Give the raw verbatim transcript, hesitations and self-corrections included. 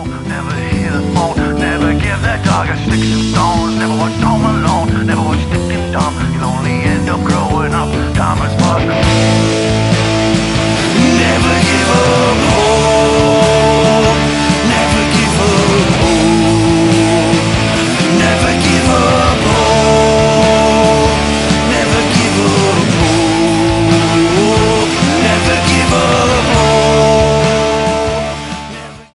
phone, never hear the phone, never give the dog a stick.